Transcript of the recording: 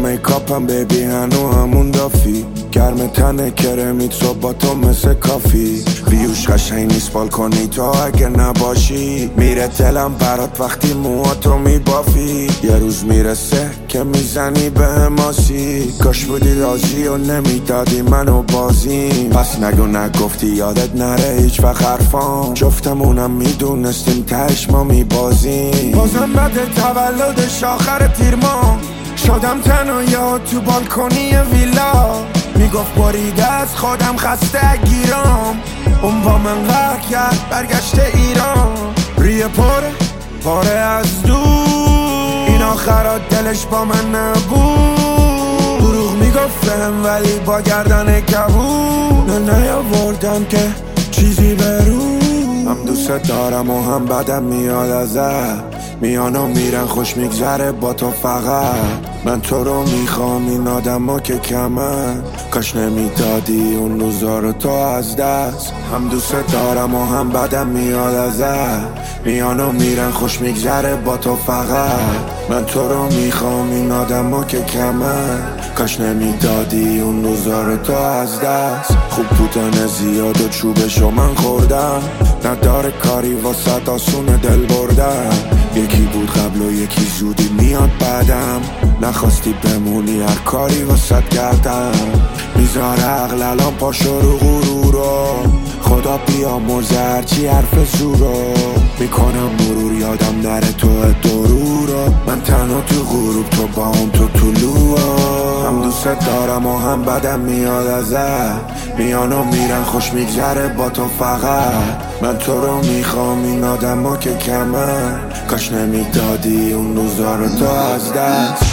میکاپم بیبی هنو همون دافی گرم تنه کرمیت صبحاتو مثل کافی ویوش قشنگ نیست بالکنی تو اگه نباشی میره دلم برات وقتی موهاتو میبافی یه روز میرسه که میزنی به هماسی کاش بودی راضی و نمیدادی منو بازیم پس نگو نگفتی یادت نره هیچ وقت حرفام جفتمونم میدونستیم تهش ما میبازیم بازم بعد تولدش آخر تیر ماه شدم تنها تو بالکنی ویلا میگفت بریده از خودم خسته گیرام اون با من قهر کرد برگشته ایران ریه پاره از دور این آخرات دلش با من نبود دروغ میگفت فهم ولی با گردن کبود نه نیاوردم که چیزی برو هم دوست دارم و هم بدم میاد ازت میان و میرن خوش میگذره با تو فقط من تو رو میخوام این آدم ها که کمن کاش نمیدادی اون روزا رو تو از دست هم دوست دارم و هم بدم میاد ازت میان و میرن خوش میگذره با تو فقط من تو رو میخوام این آدم ها که کمن کاش نمیدادی اون روزا رو تو از دست خوب بودن زیاد و چوبشو من خوردم نداره کاری واسه آسونه دل بردم یکی بود قبل و یکی زودی میاد بعدم نخواستی بمونی هر کاری واسه کردم میذاره عقل الان پاشو رو غرورو خدا بیامرزه هرچی حرف زورو میکنم مرور یادم نره تو درورو من تنها تو غروب تو با اون تو طلوع هم دوست دارم و هم بدم میاد ازت میان و میرن خوش میگذره با تو فقط من تو رو میخوام این آدم ها که کمن کاش نمیدادی اون روزا رو تو از دست